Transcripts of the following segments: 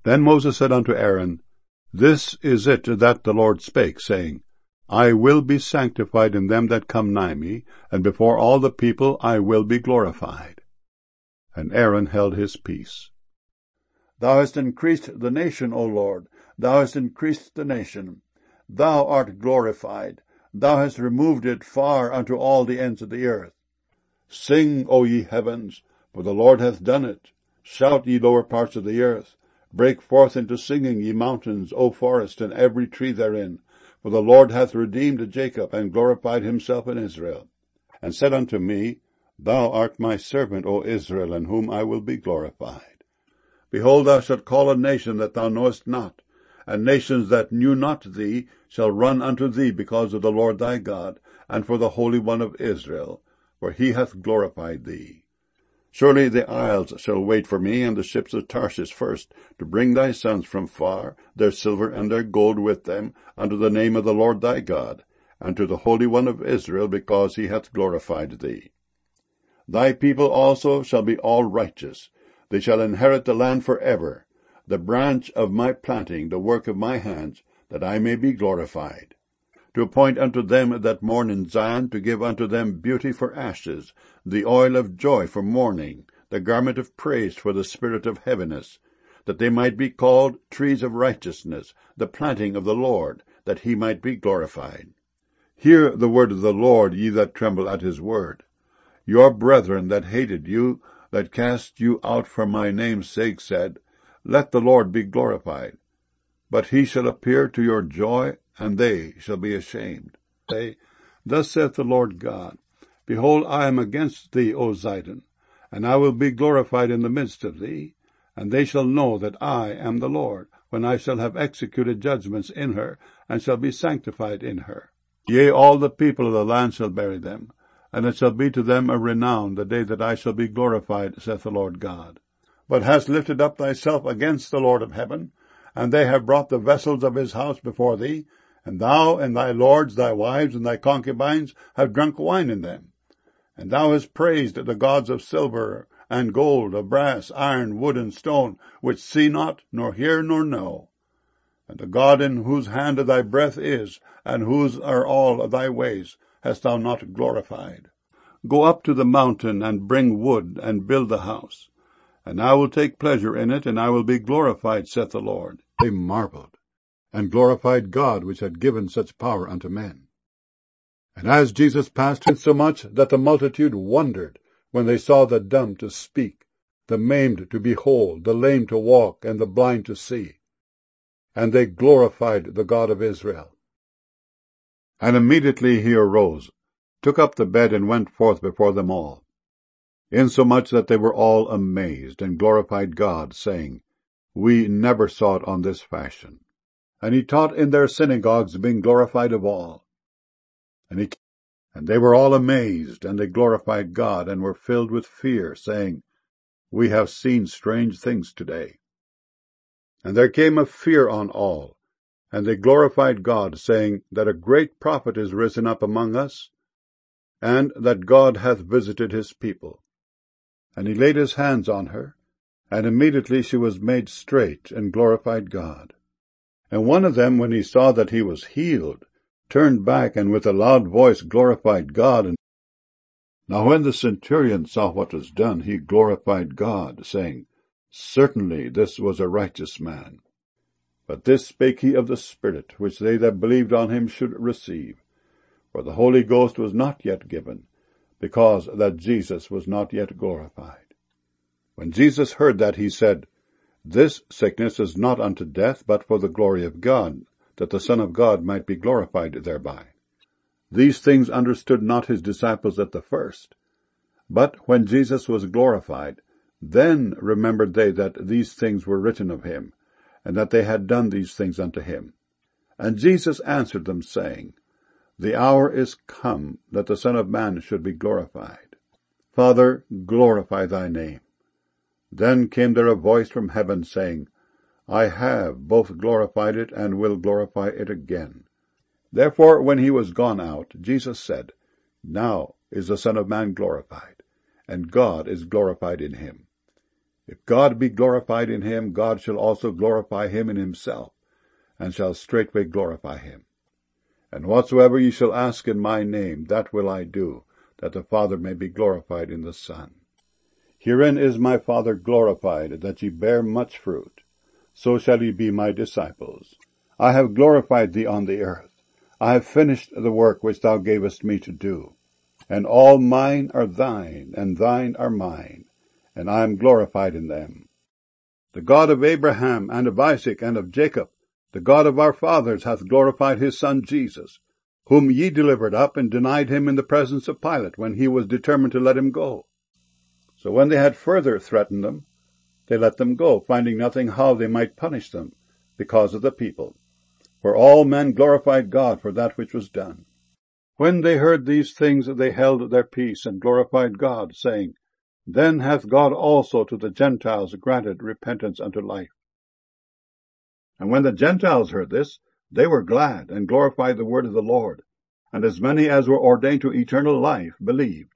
Then Moses said unto Aaron, This is it that the Lord spake, saying, I will be sanctified in them that come nigh me, and before all the people I will be glorified. And Aaron held his peace. Thou hast increased the nation, O Lord, thou hast increased the nation. Thou art glorified, thou hast removed it far unto all the ends of the earth. Sing, O ye heavens, for the Lord hath done it. Shout, ye lower parts of the earth. Break forth into singing, ye mountains, O forest, and every tree therein. For the Lord hath redeemed Jacob, and glorified himself in Israel. And said unto me, Thou art my servant, O Israel, in whom I will be glorified. Behold, thou shalt call a nation that thou knowest not, and nations that knew not thee shall run unto thee because of the Lord thy God, and for the Holy One of Israel, for he hath glorified thee. Surely the isles shall wait for me, and the ships of Tarshish first, to bring thy sons from far, their silver and their gold with them, unto the name of the Lord thy God, and to the Holy One of Israel, because he hath glorified thee. Thy people also shall be all righteous. They shall inherit the land forever, the branch of my planting, the work of my hands, that I may be glorified. To appoint unto them that mourn in Zion, to give unto them beauty for ashes, the oil of joy for mourning, the garment of praise for the spirit of heaviness, that they might be called trees of righteousness, the planting of the Lord, that he might be glorified. Hear the word of the Lord, ye that tremble at his word. Your brethren that hated you, that cast you out for my name's sake, said, Let the Lord be glorified. But he shall appear to your joy, and they shall be ashamed. Say, Thus saith the Lord God, Behold, I am against thee, O Zidon, and I will be glorified in the midst of thee, and they shall know that I am the Lord, when I shall have executed judgments in her, and shall be sanctified in her. Yea, all the people of the land shall bury them, and it shall be to them a renown the day that I shall be glorified, saith the Lord God. But hast lifted up thyself against the Lord of heaven, and they have brought the vessels of his house before thee, and thou and thy lords, thy wives, and thy concubines have drunk wine in them. And thou hast praised the gods of silver and gold, of brass, iron, wood, and stone, which see not, nor hear, nor know. And the God in whose hand thy breath is, and whose are all of thy ways, hast thou not glorified. Go up to the mountain, and bring wood, and build the house. And I will take pleasure in it, and I will be glorified, saith the Lord. They marveled, and glorified God, which had given such power unto men. And as Jesus passed, insomuch that the multitude wondered, when they saw the dumb to speak, the maimed to behold, the lame to walk, and the blind to see. And they glorified the God of Israel. And immediately he arose, took up the bed, and went forth before them all, insomuch that they were all amazed, and glorified God, saying, We never saw it on this fashion. And he taught in their synagogues, being glorified of all. And they were all amazed, and they glorified God, and were filled with fear, saying, We have seen strange things today. And there came a fear on all, and they glorified God, saying, That a great prophet is risen up among us, and that God hath visited his people. And he laid his hands on her, and immediately she was made straight, and glorified God. And one of them, when he saw that he was healed, turned back, and with a loud voice glorified God. Now when the centurion saw what was done, he glorified God, saying, Certainly this was a righteous man. But this spake he of the Spirit, which they that believed on him should receive. For the Holy Ghost was not yet given, because that Jesus was not yet glorified. When Jesus heard that, he said, This sickness is not unto death, but for the glory of God, that the Son of God might be glorified thereby. These things understood not his disciples at the first. But when Jesus was glorified, then remembered they that these things were written of him, and that they had done these things unto him. And Jesus answered them, saying, The hour is come that the Son of Man should be glorified. Father, glorify thy name. Then came there a voice from heaven, saying, I have both glorified it, and will glorify it again. Therefore, when he was gone out, Jesus said, Now is the Son of Man glorified, and God is glorified in him. If God be glorified in him, God shall also glorify him in himself, and shall straightway glorify him. And whatsoever ye shall ask in my name, that will I do, that the Father may be glorified in the Son. Herein is my Father glorified, that ye bear much fruit. So shall ye be my disciples. I have glorified thee on the earth. I have finished the work which thou gavest me to do. And all mine are thine, and thine are mine, and I am glorified in them. The God of Abraham, and of Isaac, and of Jacob, the God of our fathers, hath glorified his Son Jesus, whom ye delivered up, and denied him in the presence of Pilate, when he was determined to let him go. So when they had further threatened them, they let them go, finding nothing how they might punish them, because of the people. For all men glorified God for that which was done. When they heard these things, they held their peace, and glorified God, saying, Then hath God also to the Gentiles granted repentance unto life. And when the Gentiles heard this, they were glad, and glorified the word of the Lord. And as many as were ordained to eternal life believed.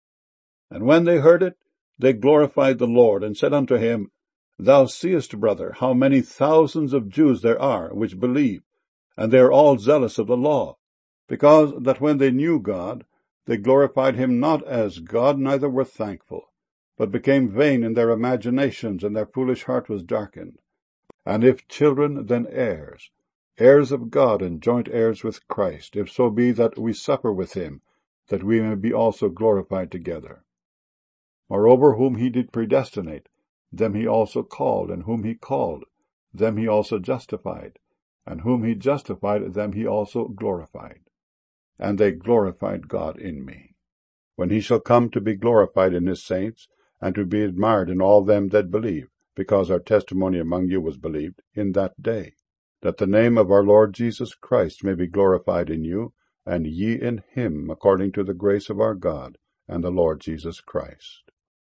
And when they heard it, they glorified the Lord, and said unto him, Thou seest, brother, how many thousands of Jews there are which believe, and they are all zealous of the law, because that when they knew God, they glorified him not as God, neither were thankful, but became vain in their imaginations, and their foolish heart was darkened. And if children, then heirs, heirs of God, and joint heirs with Christ, if so be that we suffer with him, that we may be also glorified together. Moreover, whom he did predestinate, them he also called, and whom he called, them he also justified, and whom he justified, them he also glorified. And they glorified God in me, when he shall come to be glorified in his saints, and to be admired in all them that believe, because our testimony among you was believed in that day, that the name of our Lord Jesus Christ may be glorified in you, and ye in him, according to the grace of our God and the Lord Jesus Christ.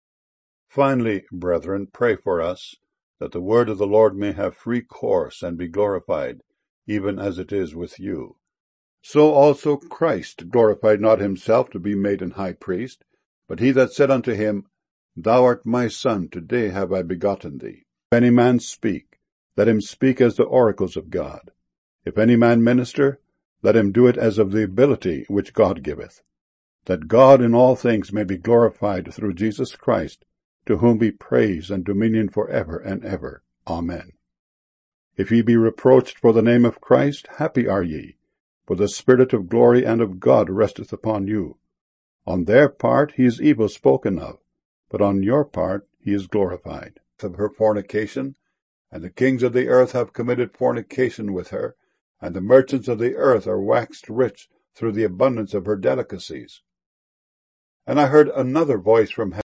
Finally, brethren, pray for us, that the word of the Lord may have free course and be glorified, even as it is with you. So also Christ glorified not himself to be made an high priest, but he that said unto him, Thou art my Son, today have I begotten thee. If any man speak, let him speak as the oracles of God. If any man minister, let him do it as of the ability which God giveth, that God in all things may be glorified through Jesus Christ, to whom be praise and dominion for ever and ever. Amen. If ye be reproached for the name of Christ, happy are ye, for the Spirit of glory and of God resteth upon you. On their part he is evil spoken of, but on your part he is glorified. Of her fornication, and the kings of the earth have committed fornication with her, and the merchants of the earth are waxed rich through the abundance of her delicacies. And I heard another voice from heaven,